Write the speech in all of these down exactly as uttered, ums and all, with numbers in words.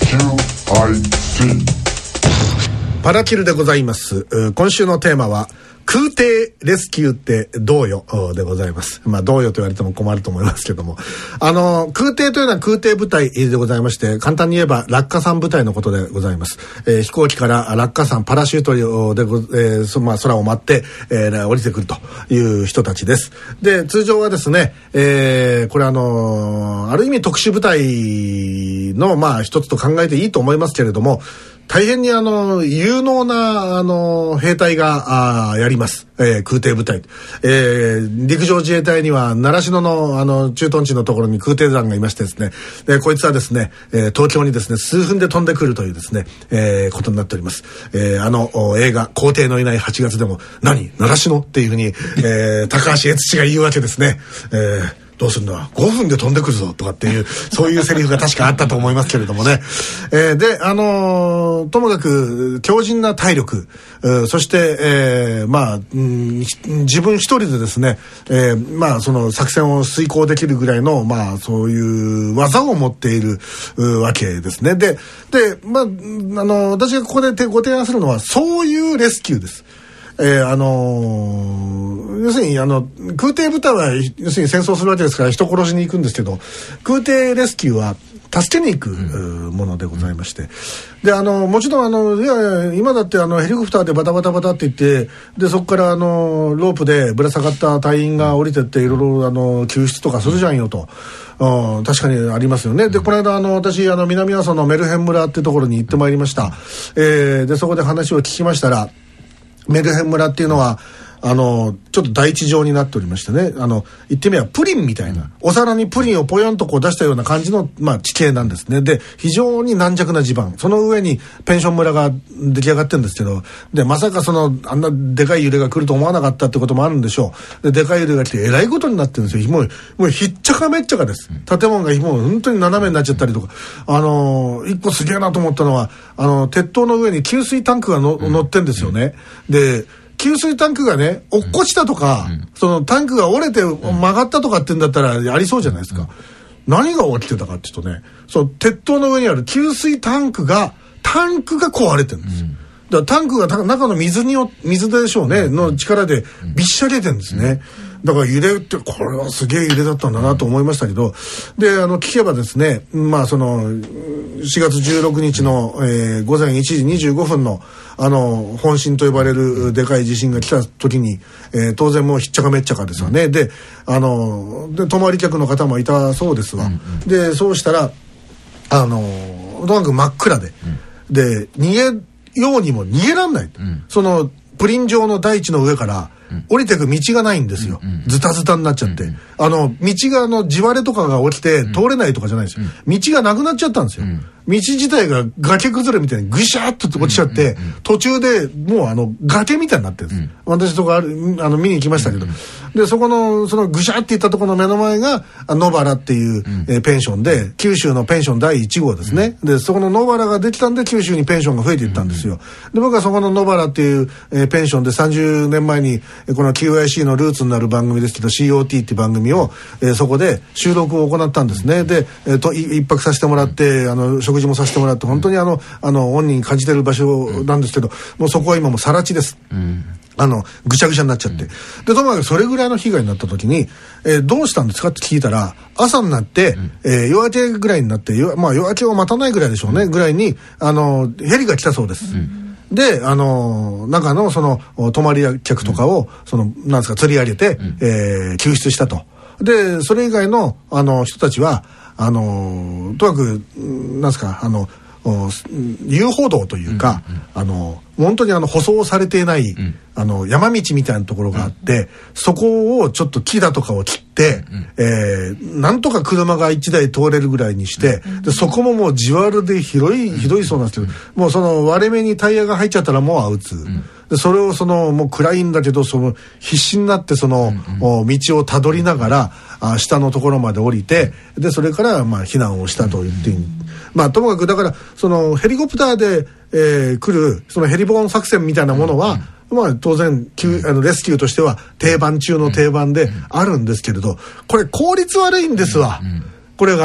パラキルでございます。今週のテーマは空挺レスキューってどうよでございます。まあどうよと言われても困ると思いますけども、あの空挺というのは空挺部隊でございまして、簡単に言えば落下傘部隊のことでございます。えー、飛行機から落下傘パラシュートでご、えーそまあ、空を舞って、えー、降りてくるという人たちです。で通常はですね、えー、これあのある意味特殊部隊のまあ一つと考えていいと思いますけれども、大変にあの有能なあの兵隊があやります、えー、空挺部隊、えー、陸上自衛隊には習志野のあの駐屯地のところに空挺団がいましてですね、でこいつはですね、えー、東京にですね数分で飛んでくるというですね、えー、ことになっております。えー、あの映画皇帝のいないはちがつでも何習志野っていうふうに、えー、高橋悦司が言うわけですね。えーどうするんだごふんで飛んでくるぞとかっていうそういうセリフが確かあったと思いますけれどもね、えー、であのー、ともかく強靭な体力、そして、えー、まあ、うん、自分一人でですね、えー、まあその作戦を遂行できるぐらいのまあそういう技を持っているわけですね。ででまああの私がここでご提案するのはそういうレスキューです。えー、あのー、要するにあの空挺部隊は要するに戦争するわけですから人殺しに行くんですけど、空挺レスキューは助けに行く、うん、ものでございまして、であのもちろんあのいやいや今だってあのヘリコプターでバタバタバタって行って、でそこからあのロープでぶら下がった隊員が降りてっていろいろあの救出とかするじゃんよと、うん、確かにありますよね。でこの間あの私あの南阿蘇のメルヘン村ってところに行ってまいりました。えー、でそこで話を聞きましたら、メルヘン村っていうのはあのちょっと大地上になっておりましてね、あの言ってみればプリンみたいな、お皿にプリンをポヨンとこう出したような感じの、まあ、地形なんですね。で非常に軟弱な地盤、その上にペンション村が出来上がってるんですけど、でまさかそのあんなでかい揺れが来ると思わなかったってこともあるんでしょう。ででかい揺れが来てえらいことになってるんですよ。もうもうひっちゃかめっちゃかです。建物がもう本当に斜めになっちゃったりとか、あの一個すげえなと思ったのはあの鉄塔の上に給水タンクがの、うん、乗ってんですよね。で給水タンクがね落っこちたとか、うん、そのタンクが折れて曲がったとかって言うんだったらありそうじゃないですか、うん、何が起きてたかっていうとね、その鉄塔の上にある給水タンクがタンクが壊れてるんですよ、うん、だからタンクが中の水によ水でしょうね、うん、の力でびっしゃり出てるんですね、うん、だから揺れってこれはすげえ揺れだったんだなと思いましたけど、であの聞けばですね、まあそのしがつじゅうろくにちの、えー、ごぜんいちじにじゅうごふんのあの本震と呼ばれるでかい地震が来た時に、えー、当然もうひっちゃかめっちゃかですよね、うん、であので泊まり客の方もいたそうですわ、うんうん、でそうしたらあのとにかく真っ暗で、うん、で逃げようにも逃げらんない、うん、そのプリン状の大地の上から降りていく道がないんですよ、うん、ズタズタになっちゃって、うん、あの道があの地割れとかが起きて通れないとかじゃないですよ、うん、道がなくなっちゃったんですよ、うん、道自体が崖崩れみたいにぐしゃっと落ちちゃって、うんうんうん、途中でもうあの崖みたいになってるんです、うん、私とかあるあの見に行きましたけど、うんうん、でそこのそのぐしゃっていったところの目の前が野原っていう、うんえー、ペンションで九州のペンションだいいち号ですね、うん、でそこの野原ができたんで九州にペンションが増えていったんですよ、うん、で僕はそこの野原っていう、えー、ペンションでさんじゅうねんまえにこの キューアイシー のルーツになる番組ですけど シーオーティー っていう番組を、えー、そこで収録を行ったんですね。で、えー、と一泊させてもらってあの食事もさせてもらって本当にあのあの本人感じてる場所なんですけど、もうそこは今もう更地です、うん、あのぐちゃぐちゃになっちゃって、うん、でともかくそれぐらいの被害になった時に、えー、どうしたんですかって聞いたら朝になって、うんえー、夜明けぐらいになって夜、まあ、夜明けを待たないぐらいでしょうね、うん、ぐらいにあのヘリが来たそうです、うんであの中のその泊まり客とかを、うん、そのなんですか釣り上げて、うんえー、救出したと。でそれ以外のあの人たちはあのとにかくなんですかあの遊歩道というか、うんうん、あの本当にあの舗装されていない、うん、あの山道みたいなところがあって、うん、そこをちょっと木だとかを切って、うんえー、なんとか車がいちだい通れるぐらいにして、うん、でそこももう地割れで広いひどいそうなんですけど、うん、もうその割れ目にタイヤが入っちゃったらもうアウツ、うん、でそれをそのもう暗いんだけどその必死になってその、うんうん、道をたどりながらあ下のところまで降りて、でそれからまあ避難をしたと言っていい、うんまあともかくだからそのヘリコプターで、えー、来るそのヘリボーン作戦みたいなものは、うんうん、まあ当然救あのレスキューとしては定番中の定番であるんですけれど、これ効率悪いんですわ、うんうん、これが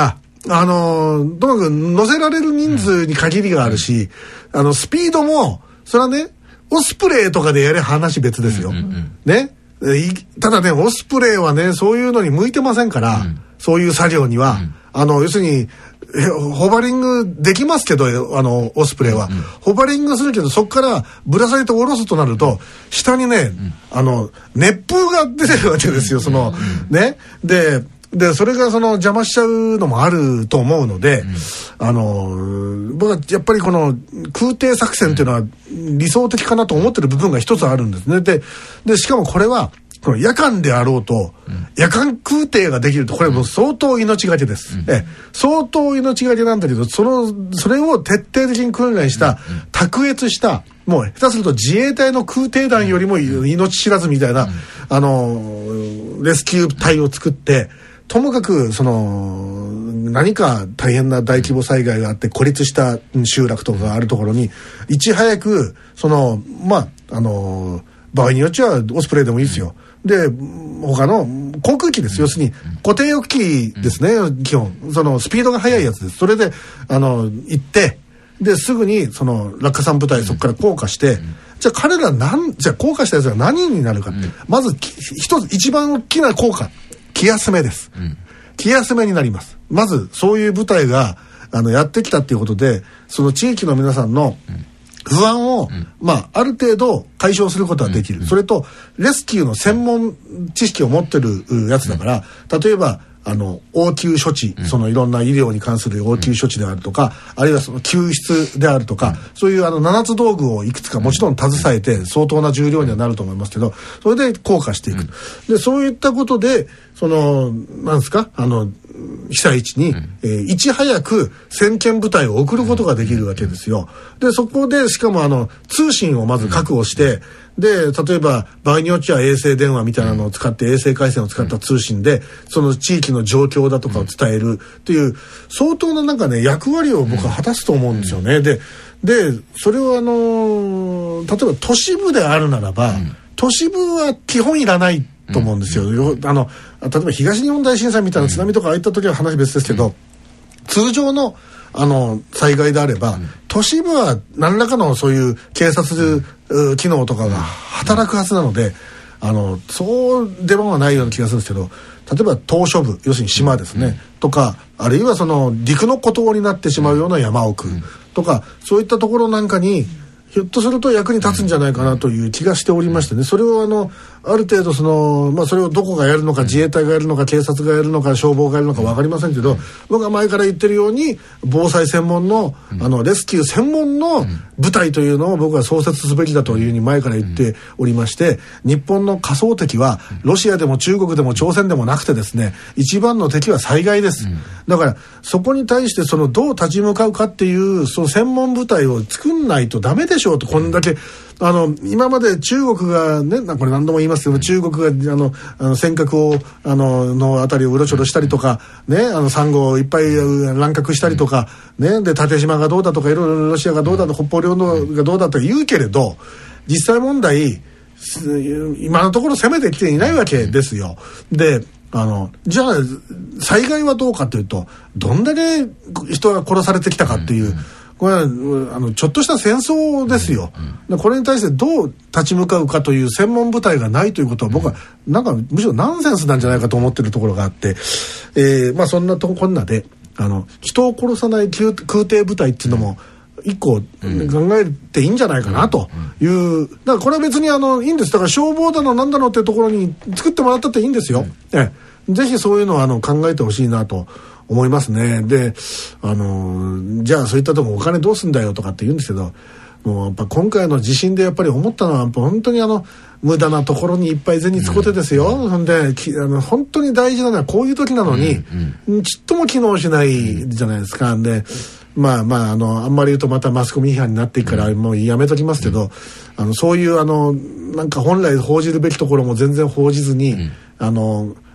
あのともかく乗せられる人数に限りがあるし、うん、あのスピードもそれはねオスプレイとかでやれ話別ですよ、うんうんうん、ね。ただねオスプレイはねそういうのに向いてませんから、うん、そういう作業には、うん、あの要するにホバリングできますけどあのオスプレイは、うん、ホバリングするけどそこからぶら下げて下ろすとなると下にね、うん、あの熱風が出てるわけですよその、うん、ねででそれがその邪魔しちゃうのもあると思うので、うん、あの僕はやっぱりこの空挺作戦っていうのは理想的かなと思ってる部分が一つあるんですね。で、でしかもこれはこの夜間であろうと、うん、夜間空挺ができるとこれもう相当命がけです、うん、え相当命がけなんだけどそのそれを徹底的に訓練した、うん、卓越したもう下手すると自衛隊の空挺団よりも命知らずみたいな、うん、あのレスキュー隊を作ってともかくその何か大変な大規模災害があって孤立した集落とかがあるところにいち早くそのまああの場合によっちゃオスプレイでもいいですよ。で他の航空機です、要するに固定翼機ですね、基本そのスピードが速いやつです。それであの行ってですぐにその落下傘部隊そこから降下して、じゃあ彼らなんじゃあ降下したやつが何になるかって、まず一つ一番大きな効果気休めです、うん、気休めになります。まずそういう部隊があのやってきたっていうことでその地域の皆さんの不安を、うん、まあある程度解消することはできる、うん、それとレスキューの専門知識を持ってるやつだから、うん、例えばあの応急処置、うん、そのいろんな医療に関する応急処置であるとか、うん、あるいはその救出であるとか、うん、そういうあのななつ道具をいくつかもちろん携えて相当な重量にはなると思いますけどそれで降下していく、うん、でそういったことでそのなんですかあの被災地に、うんえー、いち早く先遣部隊を送ることができるわけですよ。でそこでしかもあの通信をまず確保して、で例えば場合によっちゃ衛星電話みたいなのを使って衛星回線を使った通信でその地域の状況だとかを伝えるっていう相当ななんかね役割を僕は果たすと思うんですよね。ででそれをあの例えば都市部であるならば都市部は基本いらないと思うんですよ、うん、あの例えば東日本大震災みたいな津波とかああいった時は話別ですけど、うん、通常のあの災害であれば、うん、都市部は何らかのそういう警察、うん、機能とかが働くはずなので、あのそう出番はないような気がするんですけど、例えば島嶼部要するに島ですね、うん、とかあるいはその陸の孤島になってしまうような山奥、うん、とかそういったところなんかにひょっとすると役に立つんじゃないかなという気がしておりましてね、それをあのある程度その、まあ、それをどこがやるのか自衛隊がやるのか警察がやるのか消防がやるのか分かりませんけど、僕は前から言ってるように防災専門の、あのレスキュー専門の部隊というのを僕は創設すべきだというふうに前から言っておりまして、日本の仮想敵はロシアでも中国でも朝鮮でもなくてですね、一番の敵は災害です。だからそこに対してそのどう立ち向かうかっていうその専門部隊を作んないとダメでしょうと。こんだけあの今まで中国がね、これ何度も言いますけど、中国があのあの尖閣をあののあたりをうろちょろしたりとかね、あのサンゴをいっぱい乱獲したりとかね、で縦島がどうだとかいろいろロシアがどうだと北方領土がどうだと言うけれど、実際問題今のところ攻めてきていないわけですよ。であのじゃあ災害はどうかというと、どんだけ人が殺されてきたかっていう、これはあのちょっとした戦争ですよ、うんうん、これに対してどう立ち向かうかという専門部隊がないということは僕はなんかむしろナンセンスなんじゃないかと思ってるところがあって、えーまあ、そんなとこんなであの人を殺さない空挺部隊っていうのも一個考えていいんじゃないかなという、だからこれは別にあのいいんです。だから消防だのなんだのっていうところに作ってもらったっていいんですよ、うんええ、ぜひそういうのをあの考えてほしいなと思いますね。で、あのー、じゃあそういったとこお金どうすんだよとかって言うんですけど、もうやっぱ今回の地震でやっぱり思ったのは本当にあの無駄なところにいっぱい銭使ってですよ、うん、ほんできあの本当に大事なのはこういう時なのに、うんうん、ちっとも機能しないじゃないですか。でまあまああのあんまり言うとまたマスコミ批判になっていくからもうやめときますけど、うん、あのそういうあのなんか本来報じるべきところも全然報じずに、うん、あの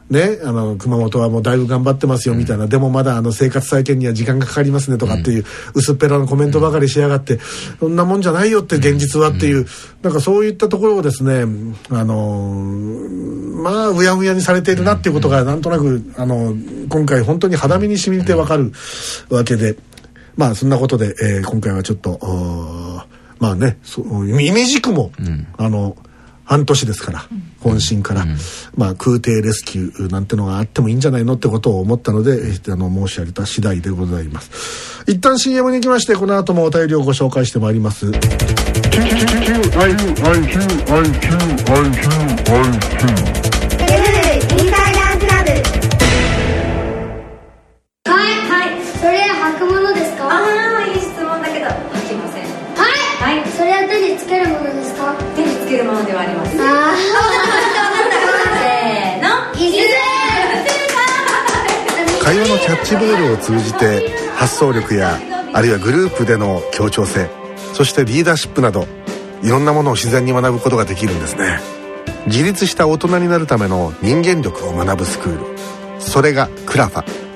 ね、あの熊本はもうだいぶ頑張ってますよみたいな、うん、でもまだあの生活再建には時間がかかりますねとかっていう薄っぺらなコメントばかりしやがって、うん、そんなもんじゃないよって現実はっていう、うん、なんかそういったところをですね、あのー、まあうやむやにされているなっていうことがなんとなくあの今回本当に肌身に染みてわかるわけで、まあそんなことで、えー、今回はちょっとまあね、そういみじくも、うん、あの半年ですから、うん、本心から、うん、まあ空挺レスキューなんてのがあってもいいんじゃないのってことを思ったので、あの申し上げた次第でございます。一旦 シーエム に行きまして、この後もお便りをご紹介してまいります。 つけるものではあります。せーの、 会話のキャッチボールを通じて発想力やあるいはグループでの協調性、そしてリーダーシップなどいろんなものを自然に学ぶことができるんですね。自立した大人になるための人間力を学ぶスクール、それがクラファ。